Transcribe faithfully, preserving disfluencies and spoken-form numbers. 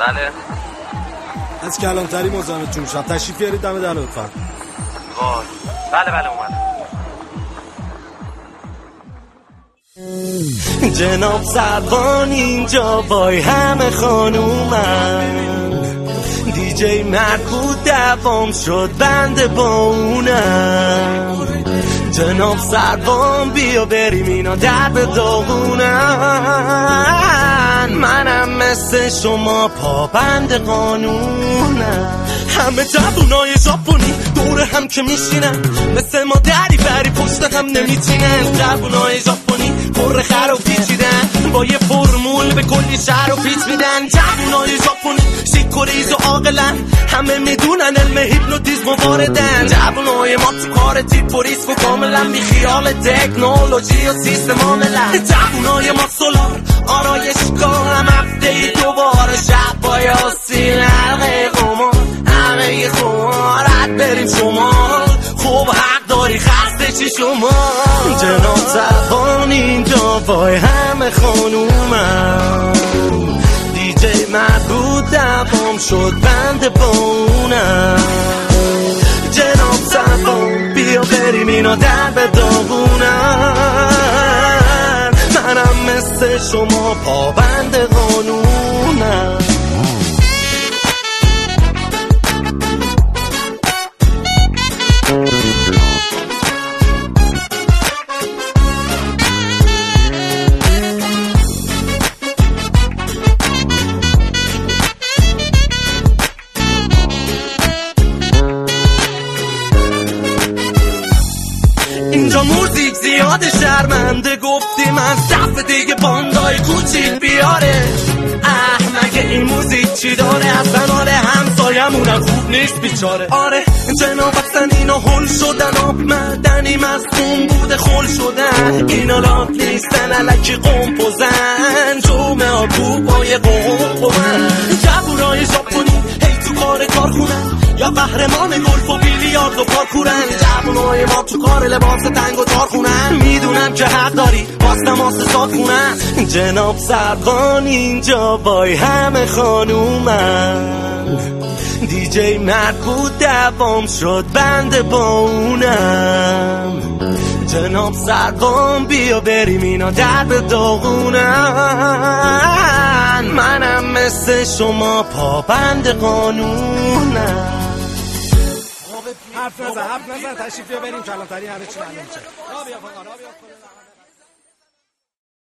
بله از کلانتری مزاحمت جون شب تشریف بیارید دم در لطفا. وای بله بله اومدم. جناب سروان اینجا وای همه خانومن، دیجی مرکود دوام شد بنده با اونم. جناب سروان بیا بریم اینا درب داغونن، منم مثل شما پابند قانونم. همه جوونای ژاپنی دور هم که میشینن، مثل ما دری بری پشت هم نمیچینن. جوونای ژاپنی پر خر و پیچیدن، با یه فرمول به کلی شهر و پیچ میدن. جوونای ژاپنی شیک و ریز و عاقلن، همه میدونن علم هیپنوتیزم واردن. جوونای ما تو کار تیپ و ریسک و کاملا بی خیال تکنولوژی و سیستم عاملن. جوونای ما سولار آرایشگاه، هم هفته ای دوباره شب با یاسین حلقه قمار، همه خمارت بریم شمال. خوب حق داری خسته چی شما. جناب سروان اینجا وای همه خانومم، دیجی مربوط دوام شد بند با اونم. جناب سروان بیا بریم اینا در به داغونن، منم مثل شما پابند قانونم. اینجا موزیک زیاد شرمنده، گفتیم از صف دیگه باندای کوچیک بیاره. اه مگه این موزیک چی داره، اصلا آره همسایمونم خوب نیست بیچاره. آره جناب اصلا اینا هل شدن، آب معدنی مصدوم بوده خل شدن. اینا لاک نیستن علکی قم پزن، جومه ها کوبای قم قمن. جوونای ژاپنی هی تو کار کارخونن، یا قهرمان گلف و بیلیارد و پارکورن. جوونای ما تو کار لباس تنگ و تار خونن، میدونم که حق داری باز تماس ساد خونن. جناب سروان اینجا وای همه خانومن، دیجی مرکود دوام شد بنده با اونم. جناب سروان بیا بریم اینا در به داغونن، منم مثل شما پابند قانونم. حرف نزن حرف نزن تشریف بیاریم کلانتری همه چی معلوم میشه.